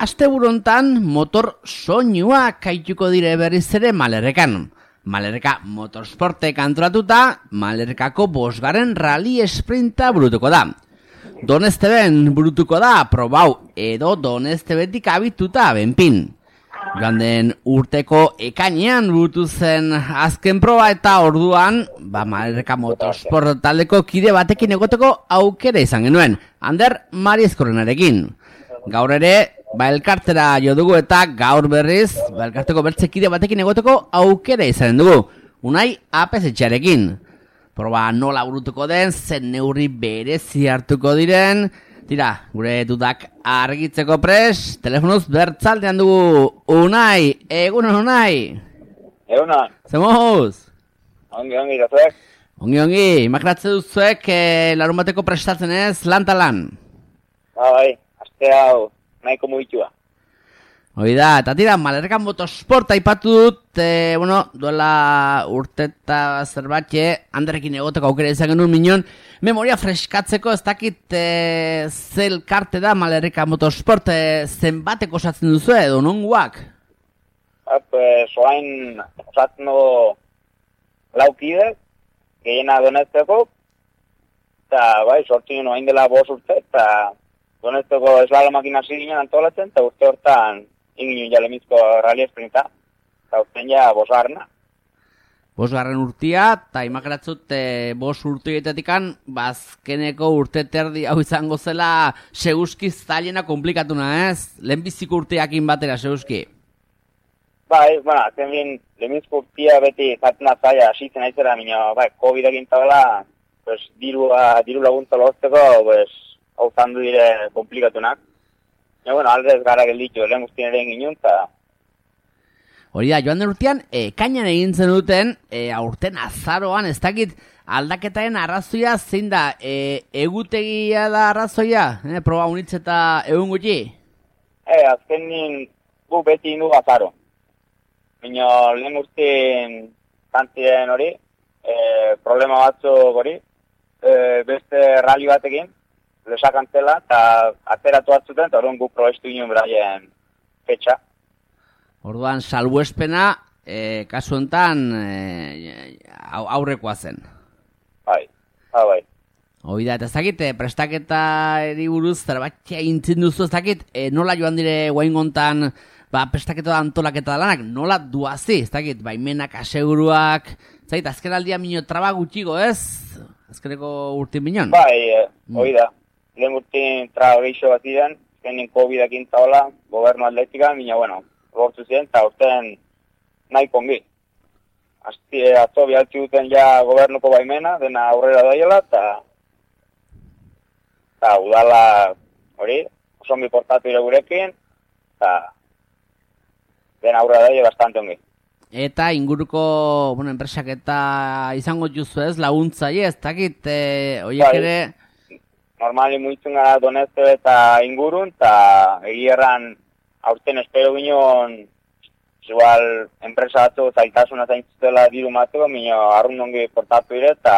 Asteburu hontan motor soinua kaituko dire berriz ere Malerrekan. Malerreka Motorsportek antolatuta, Malerrekako 5. rally sprinta burutuko da. Donesteben burutuko da, probau edo Donestebetik abituta benpin. Joan den urteko ekainean burutu zen azken proba eta orduan, Malerreka Motorsport taldeko kide batekin egoteko aukera izan genuen, Ander Mariezkorrenarekin. Gaur ere, elkartera jo dugu eta gaur berriz, elkarteko bertzekide batekin egoteko aukera izanen dugu, Unai Apesetxearekin. Proba nola burutuko den, zen neurri berezi hartuko diren, tira, gure dudak argitzeko pres, telefonuz bertzaldean dugu, Unai, egunon Unai? Egunon. Zemuz? Ongi, dazuek? Ongi, imakratze duzuek larun bateko prestatzen ez, lan talan? Bai, aste hau. Nahiko mugitua. Hoi da, eta tira, Malerrekan Motorsporta aipatu dut, duela urte eta zerbatxe, Anderrekin egoteko aukera izan genuen minon, memoria freskatzeko ez dakit zelkarte da Malerrekan Motorsport, zenbateko osatzen duzu edo nonguak? Soain osatzen dugu laukide, gehiena Donesteko, eta sortzen noain dela 5 urte, eta Donesteko eslalomakin hasi ginen antolatzen, eta urte hortan ingin jalemizko rally sprinta, eta urtean ja 5. 5. urtia, eta imaginatzut 5 urteetetikan, bazkeneko urte terdi hau izango zela seguski zailena komplikatuna ez? Lehenbiziko urteakin batera seguski. Zen lehenbiziko urtia beti zaten zaila asitzen aizera, COVID-ekin tabela, diru laguntza lortzeko, hau zandu dire komplikatunak. Aldez gara gelditu, lehen guztien ere egin eta... Hori da, joan den urtean, kainan egin zen duten, aurten azaroan, ez dakit aldaketaren arrazoia zein da, egutegia da arrazoia, proba unitz eta egun gutxi? Azken gu beti indu azaro. Lehen urtean zantzien hori, problema batzuk hori, beste rally batekin, lesak antzela, eta ateratu batzuten, eta orduan guk probestu ginen beraien fetxa. Orduan, salbuespena, kasu enten, aurrekoa zen. Bai. Hoi da, eta ez dakit, prestaketa eriburuz, zerbatia intzin duzu, ez dakit, nola joan dire guain gontan, prestaketa da antolaketa da lanak, nola duazi, ez dakit, baimenak, aseguruak, ez dakit, azken aldia minio traba gutxigo, ez? Azkeneko urtin minon? Hoi da. Lehen urtin traba geixo bat ziren, zenen COVID-ekin zaola, gobernu atletika, gortzu ziren, eta urten nahi kongi. Atzo bialtzi duten ja gobernuko baimena, dena aurrera daiela, eta udala hori, osongi portatu ire gurekin, eta dena aurrera daile bastante ongi. Eta inguruko, enpresak eta izango juzu ez, laguntzaile, ez dakit, horiek ere... Normali mugitzen gara Doneste eta ingurun, eta egierran aurten espero ginen, igual, enpresa batzu zailtasuna zaintzutela diru matzeko, arrun ongi portatu dire, eta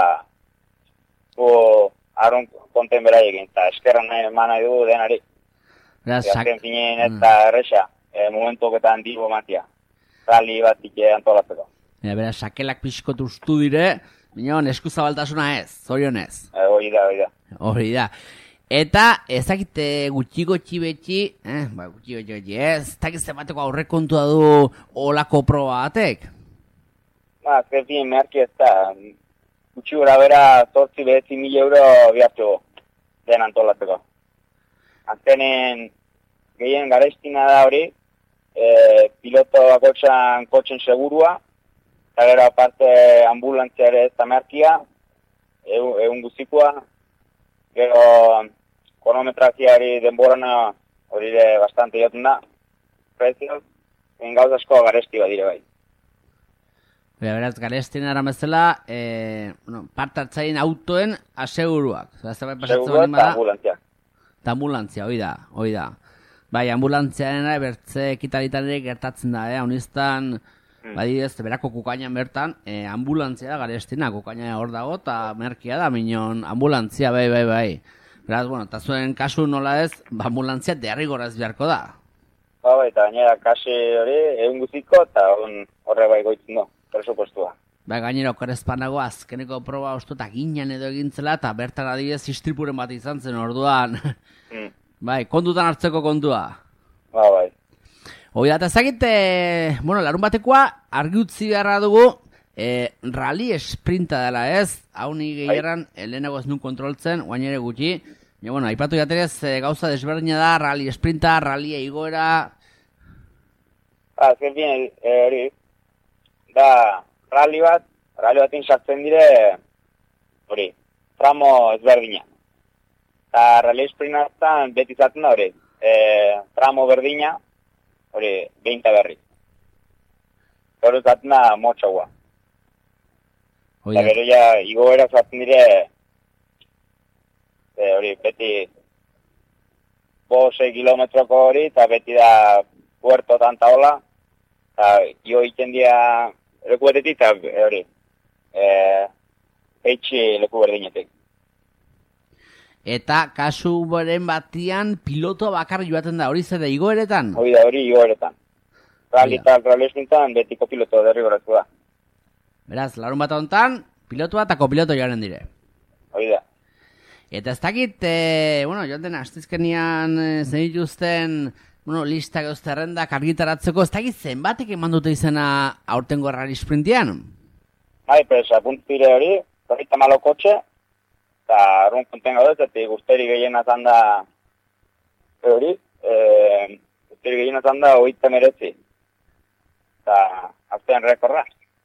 arrun konten beraiekin, eta eskerran eman nahi dugu denari. Azken finen eta erresa, momentuketan diru matia, rally batik antolatzeko. Bera, sakelak pixkot ustu dire, eskuzabaltasuna ez, zorionez. Hori da. Eta ezakite gutxi betxi, ez dakit zenbateko aurrekontua du olako proba batek? Azken fin, meharki ez da, gutxi gura bera 8-9 euro bihartu den antolatzeko. Azkenen gehien garestina da hori, piloto bakotxan kotxen segurua, eta gero aparte ambulantzia ere ez da meharkia, egun guzikua, gero kronometraziari denborana hori ere bastante joten da, prezioz, gauz asko garesti bat dire bai. Beraz, garestien aramezela, parte hartzaien autoen aseguruak. Segurua eta ambulantzia. Eta ambulantzia, hoi da. Bai, ambulantziaren bertze ekitalitan ere gertatzen da, honiztan, badidez, berako kukainan bertan, ambulantzia da garestina, kukaina hor dago, eta merkia da, minon, ambulantzia, bai. Beraz, eta zuen kasu nola ez, ambulantzia derrigorrez beharko da. Bai, eta gainera kase hori, egun guziko, eta horre bai goitzen du, presupostua. Ba, gainera okerezpanago azkeneko proba ostuta ginen edo egintzela, eta bertan adibidez istripuren bat izan zen orduan. Bai, kontutan hartzeko kontua. Bai. Hoi da, eta ezagite, bueno, larun batekoa argi utzi beharra dugu, rally esprinta dela ez, hau ni gehieran, lehenago ez nun kontroltzen, guain ere gutxi. Ja, bueno, aipatu jaterez, gauza desberdina da, rally esprinta, rally igoera. Azken bien, hori, da, rally batin sartzen dire, hori, tramo ezberdina. Eta rally esprintan beti zaten da, hori, tramo berdina, hori, 20 berri. Hori zaten da, motxaua. Eta gero ja, igoera zaten dire, hori, beti 5-6 kilometroko hori, eta beti da puerto tanta hola, eta jo iten dia leku batetik, eta hori, eitxi leku berdinetik. Eta kasu beren batian piloto bakar joaten da, hori zer da igoeretan? Hori da, hori igoeretan. Rally eta rally esprintan betiko piloto derrigoratu da. Beraz, larun bat honetan, pilotua eta kopiloto joaren dire. Hori da. Eta ez dakit, bueno, joan den astizkenian zen dituzten, bueno, listak eusterrendak argitaratzeko, ez dakit zenbatek eman dute izena aurtengo rally sprintian? Bai, pues, apuntu dire hori, 34 kotxe, eta arrun konten gaudez, eta guzteri gehiena zanda hori, guzteri gehiena zanda 39. Eta aztean rekorra.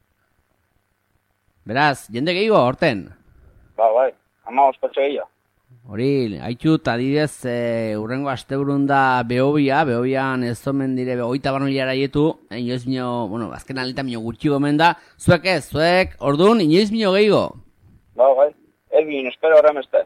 Beraz, jende gehiago horten? Bai, 15 kotxe gehiago. Hori, haitxut, adidez, urrengo asteburun da Behobian ez omen dire, 20 miliara jetu, inoiz mino, bueno, azken alita mino gutxi gomen da, zuek, orduan, inoiz mino gehiago? Bai, egin, espero horrem ez.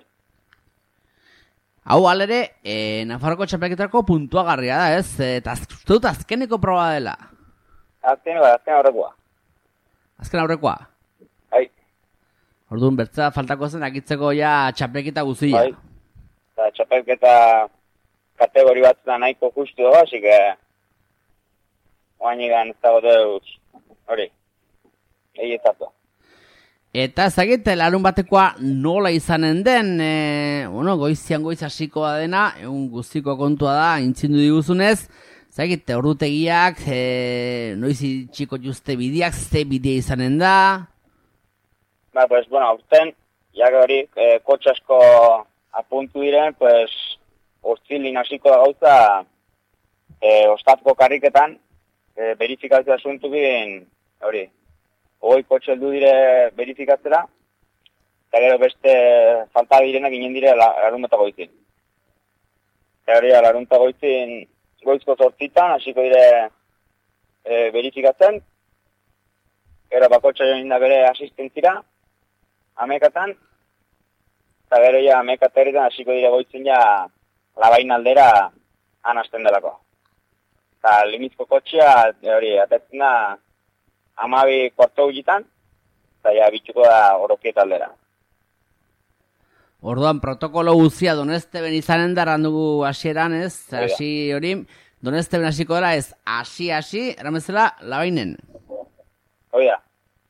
Hau alere, Nafarroko txapelketarako puntuagarria da, ez? Eta dut azkeneko proba dela. Azken aurrekoa. Azken aurrekoa? Bai. Orduan, bertza faltako zen akitzeko ja txapelketa guzia. Bai. Eta txapelketa kategori bat da nahiko justu dago, así que oain egan ez dago deuz hori. Egietatu. Eta ezagite, larun batekoa nola izanen den, bueno, goizian goiz hasikoa dena, egun guztiko kontua da, intzindu diguzunez, ezagite, ordutegiak, noiz itxiko juste bideak, ze bidea izanen da? Ba, pues, bueno, aurten, jak hori, kotxe asko apuntu diren, pues, ostzilin hasiko da gauza, ostatko karriketan, verifikazioa asuntukin, hori, hoi kotxe heldu dire verifikatzera, eta gero beste falta direnak ginen dire larunbata goizin. Eta hori, larunbata goizin, goizko 8 hasiko dire verifikatzen, gero bakotxe joan da bere asistentzira, amekatan, eta gero ja amekateritan hasiko dire goitzen ja labain aldera anazten delako. Eta limitko kotxea, hori, atetzen da 12 kuarto gullitan, eta ja bitxuko da Orokiet aldera. Orduan, protokolo guzia Donesteben izanen daran dugu hasieran, ez? Hasi hori, Donesteben hasiko dela ez, hasi, eramezela, labainen. Hoi da.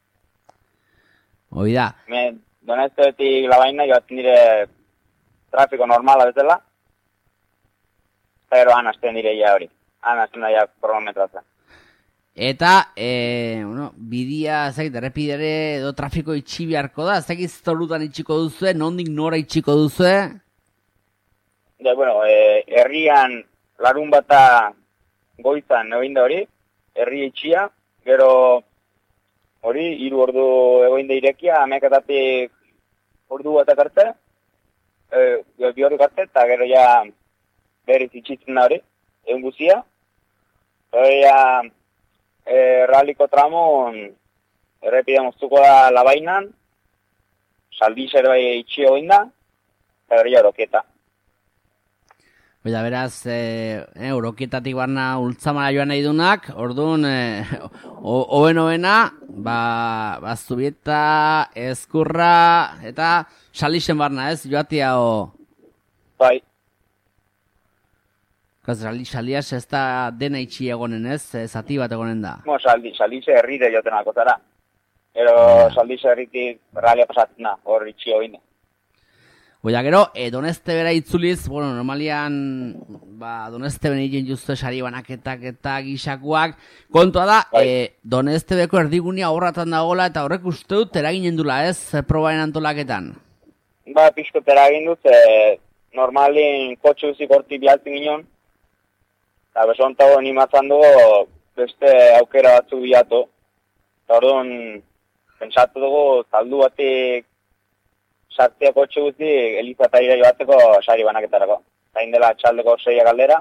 Hoi da. Donestebetik labaina joatzen dire trafiko normala bezala, eta gero anazten dire ja hori. Anazten da ja kronometratzen. Eta, bueno, bidia, ezagit, errepidere edo trafiko itxi beharko da, ezagit zorutan itxiko duzue, nondik nora itxiko duzue? Ja, bueno, herrian larun bata goizan egin da hori, herri itxia, gero hori, 3 ordu egin da irekia, amekatatik ordu bat arte, 2 ordu arte, eta gero ja berriz itxitzen da hori, egun guzia, hori ja ralliko tramon errepide moztuko da labainan, saldizer bai itxio egin da, eta gero ja Orokieta. Oida, beraz, Orokietatik barna ultzamara joan nahi dunak, orduan, hoena, ba Zubieta, Ezkurra, eta Salixen barna, ez, joatia o... Bai. Salias ez da dena itxi egonen ez, zati bat egonen da. Saldize herrire joten alkotara. Ero saldize herritik realia pasatzen da, hor itxi hoine. Oia, gero, Doneste bera itzuliz, bueno, normalian, Doneste bera egin justu sari banaketak eta gixakuak, kontua da, Doneste beko erdigunia horratan dagoela eta horrek uste dut eraginen dula ez, probaen antolaketan? Pixko eragin dut, normalin kotxe guzik horti bialtzen ginen, eta besontago animatzen dugu beste aukera batzu bilatu. Eta orduan, pentsatu dugu, taldu batik sartzea kotxe guzi, Eliza eta ira joateko sari banaketarako. Zain dela txaldeko 6 galdera.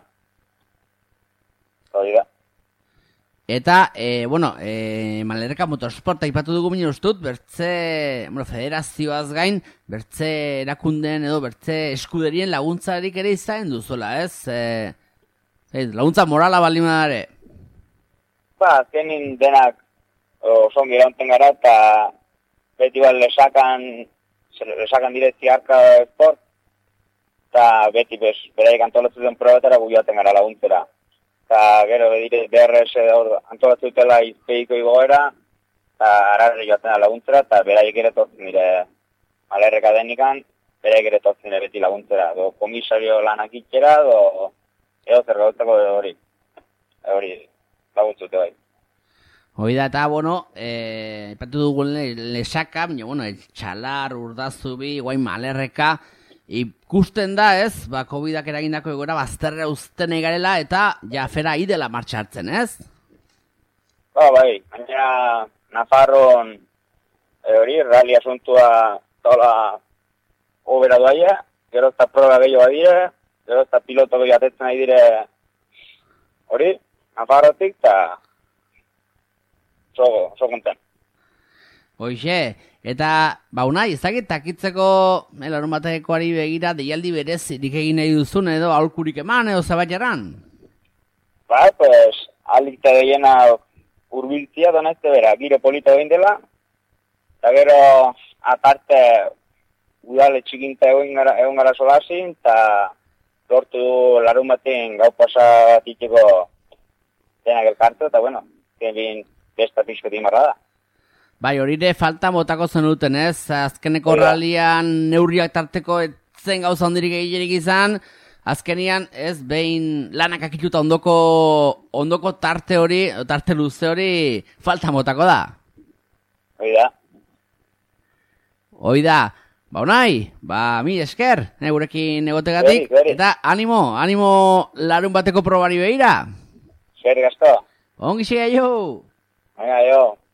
Hori da. Eta, Malerreka Motorsporta ipatu dugu minu ustut, bertze, federazioaz gain, bertze erakundeen edo bertze eskuderien laguntzarik ere izain duzuela, ez? Laguntza morala baldin badare. Azkenin denak osongi eraunten gara, eta beti lesakan direzi arka esport, eta beti beraik antolatzen den probetara gu joaten gara laguntzera. Eta gero BRS antolatzen dutela izpeiko igoera, eta ararri joaten da laguntzera, eta beraik ere tortzen dire Malerreka denikan, beraik ere tortzen dire beti laguntzera. Komisario lanak itxera, edo zer gauztako hori laguntzute bai. Hoi da, eta, ipatu dugu lesaka, baina, Txalar, Urdazubi, guain Malerreka, ikusten da ez, COVID-ak eragindako egora bazterra uzten egarela eta jafera idela martxartzen, ez? Bai, baina Nafarron rally asuntua tola obera doaia, gero eta proba gehiago badire, gero eta piloto gehiago atetzen nahi dire Nafarrotik, eta so konten. Hoxe, eta unai, ezagit takitzeko larun batekoari begira deialdi berez irik egin nahi duzun edo aholkurik eman edo zabatxeran? Alikta gehiena urbiltzia Doneste bera, giro polito egin dela, eta gero aparte udale txikinta egon gara solazin, eta lortu larun batean gau pasa batiteko denak elkartu, eta egin besta pixko timarra da. Bai, hori ere falta botako zenuten, ez? Azkeneko rallian neurriak tarteko etzen gauza ondirik egilerik izan, azkenian, ez, behin lanak akituta ondoko tarte hori, tarte luze hori, falta botako da. Hoi da. Unai, mi esker, gurekin egotegatik, eta animo larun bateko probari behira. Zer gasto. Ongi xega jo. Venga, jo.